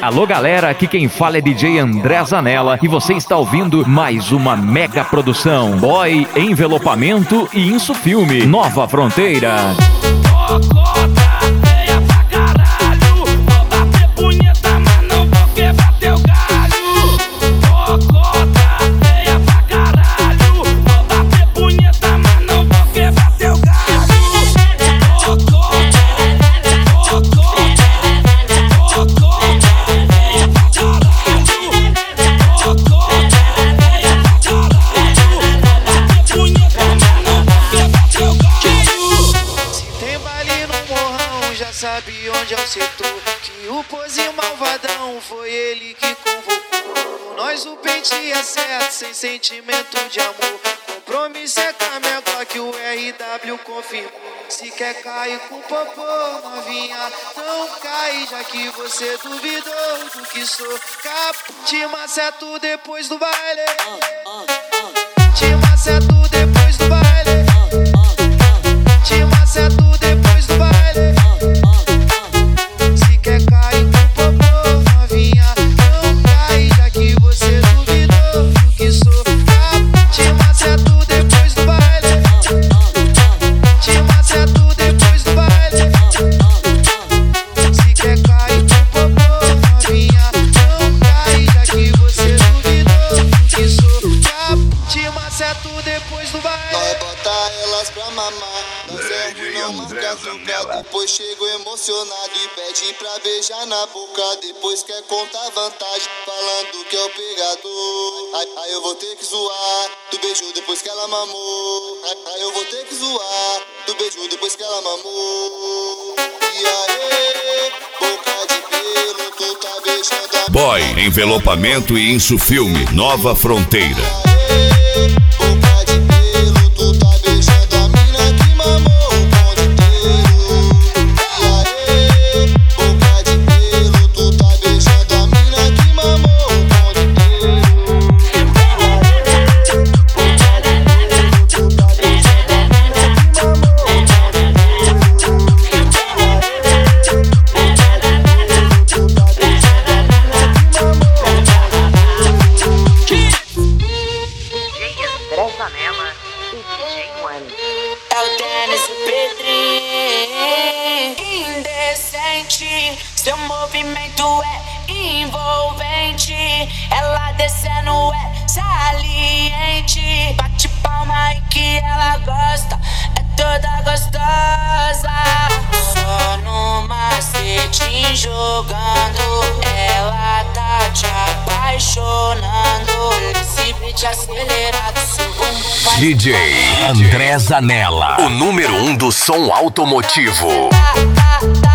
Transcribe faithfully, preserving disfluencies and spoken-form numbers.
Alô galera, aqui quem fala é D J André Zanella e você está ouvindo mais uma mega produção Boy, Envelopamento e Insufilme, Nova Fronteira. Sabe onde é o setor, que o pozinho malvadão foi ele que convocou. Nós o pente é certo, sem sentimento de amor. Compromisso é com a minha Glock, o R W confirmou. Se quer cair com popô, novinha, não cai, já que você duvidou do que sou. Capo, te maceto depois do baile. Te maceto depois do baile. Te maceto depois do baile. Depois chego emocionado e pede pra beijar na boca. Depois quer contar vantagem, falando que é o pegador. Aí, aí eu vou ter que zoar do beijo depois que ela mamou. Aí, aí eu vou ter que zoar do beijo depois que ela mamou. E aí, boca de pelo, tu tá beijando a Boy, Envelopamento e Insufilme, Nova Fronteira. Boca de pelo, tu tá beijando a mina que mamou. Seu movimento é envolvente, ela descendo é saliente. Bate palma e que ela gosta, é toda gostosa. Só no macete jogando, ela tá te apaixonando. Esse beat acelerado, seu bumbum vai. D J André Zanella, o número um do som automotivo. Tá, tá, tá.